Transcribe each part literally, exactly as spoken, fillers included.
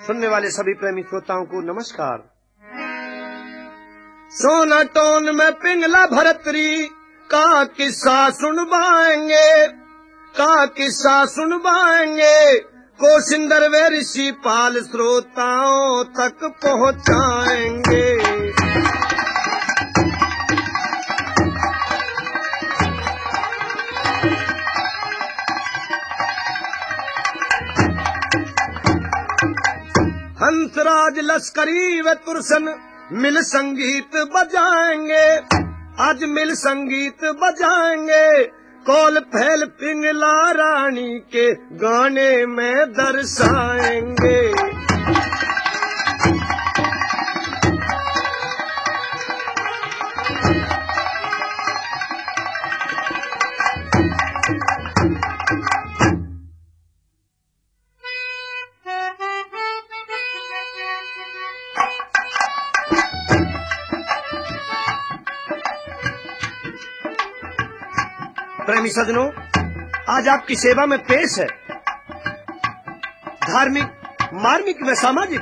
सुनने वाले सभी प्रेमी श्रोताओं को नमस्कार। सोना टोन में पिंगला भरतरी का किस्सा सुनवाएंगे, का किस्सा सुनवाएंगे, कोशिंदर वे ऋषि पाल श्रोताओं तक पहुंचाएंगे। हंसराज लश्करी व तुरसन मिल संगीत बजाएंगे, आज मिल संगीत बजाएंगे, कौल फैल पिंगला रानी के गाने में दर्शाएंगे। प्रेमी सज्जनों, आज आपकी सेवा में पेश है धार्मिक, मार्मिक व सामाजिक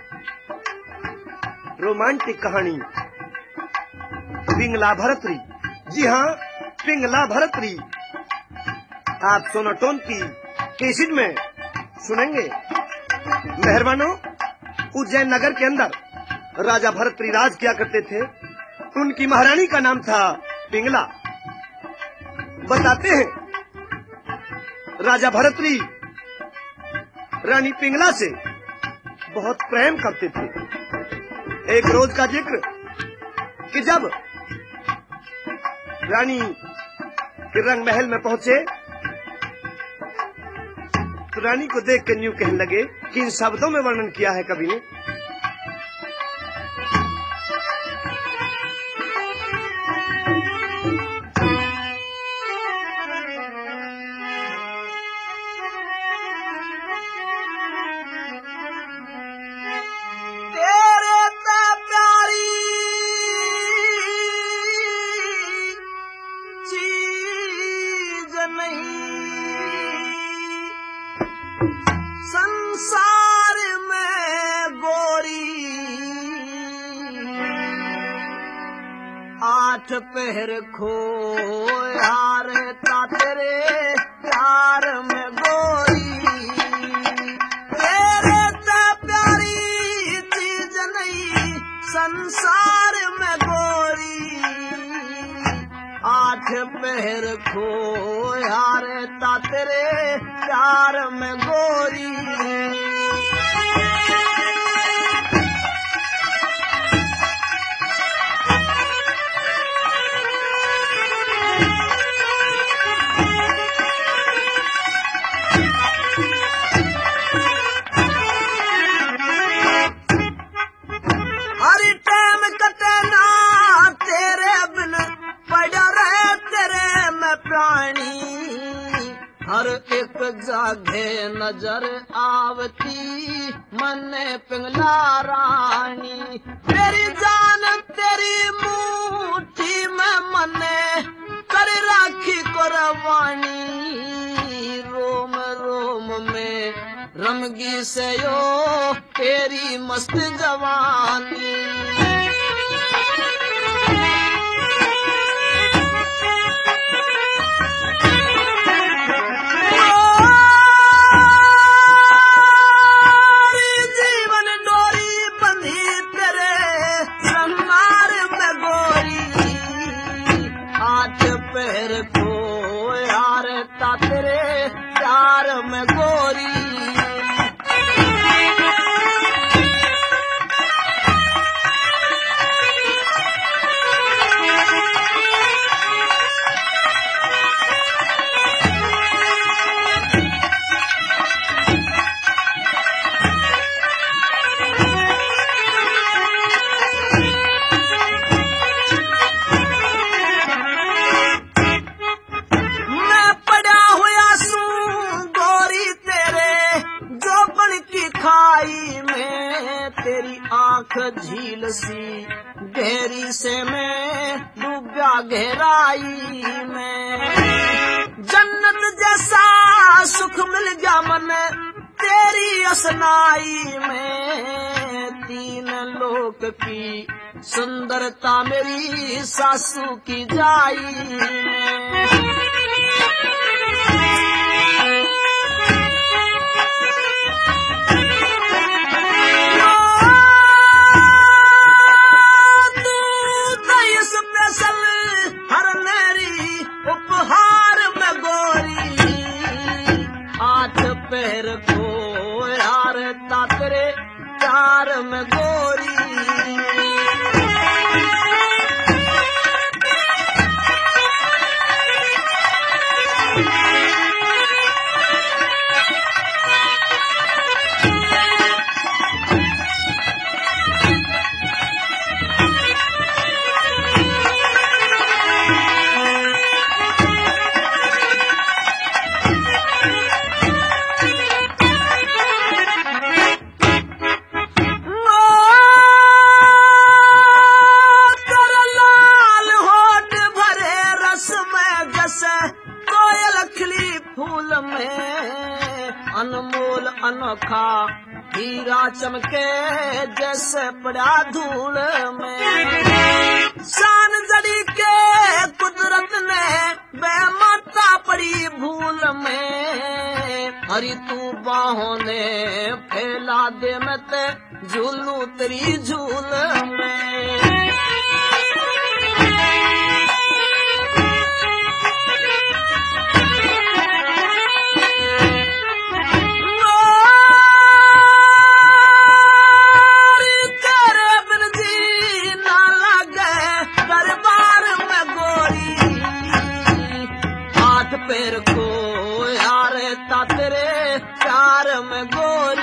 रोमांटिक कहानी पिंगला भरतरी। जी हाँ, पिंगला भरतरी आप सोनाटोन की केसिड में सुनेंगे। मेहरबानों, उज्जैन नगर के अंदर राजा भरतरी राज किया करते थे। उनकी महारानी का नाम था पिंगला। बताते हैं राजा भरतरी रानी पिंगला से बहुत प्रेम करते थे। एक रोज का जिक्र कि जब रानी के रंग महल में पहुंचे तो रानी को देख कर यूं कहने लगे कि इन शब्दों में वर्णन किया है कवि ने। संसार में गोरी आठ पहर खो यार ता तेरे प्यार में गोरी, तेरे ता प्यारी चीज नहीं संसार में गोरी, आठ पहर खो यार ता तेरे प्यार में गोरी। हरी टाइम कटे ना तेरे बिन पड़ा रहे तेरे में प्राणी, हर एक जागे नजर आवती मने पिंगला रानी, तेरी जान तेरी मुट्ठी में मने कर राखी कुर्बानी, रोम रोम में रमगी से यो तेरी मस्त जवानी। तेरे प्यार में गोरी खाई में तेरी आंख झील सी गहरी से मैं डूबा गहराई में, जन्नत जैसा सुख मिल गया मन तेरी असनाई में तीन लोक की सुंदरता मेरी सासू की जाई में। उपहार में गोरी आठ पैर को यार तातरे चार में गोरी। अनमोल अनोखा हीरा चमके जैसे पड़ा धूल में। शान जड़ी के कुदरत ने बेमाता पड़ी भूल में। हरी तू बाहों ने फैला दे मत झूलू तेरी झूल में। पैर को यार तातरे चार में गोरी।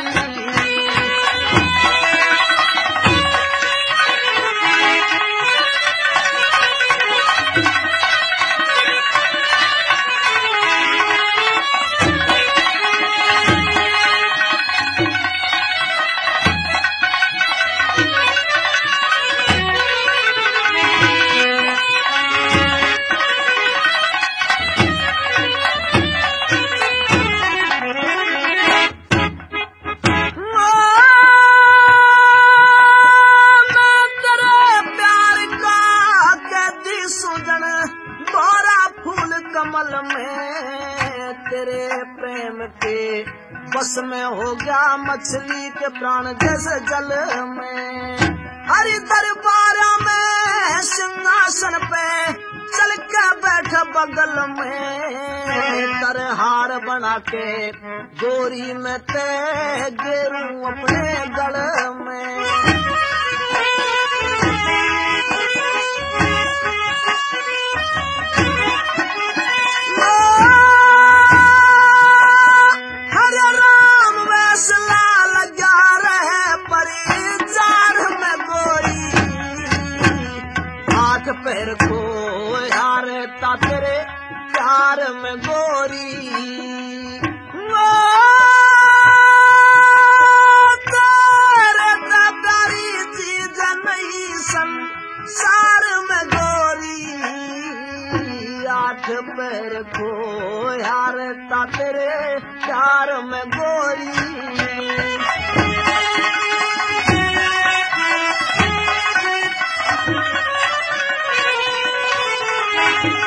कमल में तेरे प्रेम के बस में हो गया मछली के प्राण जैसे जल में। हरि दरबार में सिंहासन पे चल के बैठ बगल में। तरहार बना के गोरी में ते गेरू अपने गल में। पैर को यार तातरे चार में गोरी। वो तेरे प्यारी चीज नहीं संसार में गोरी। आठ पैर को यार तातरे चार में गोरी। Thank you.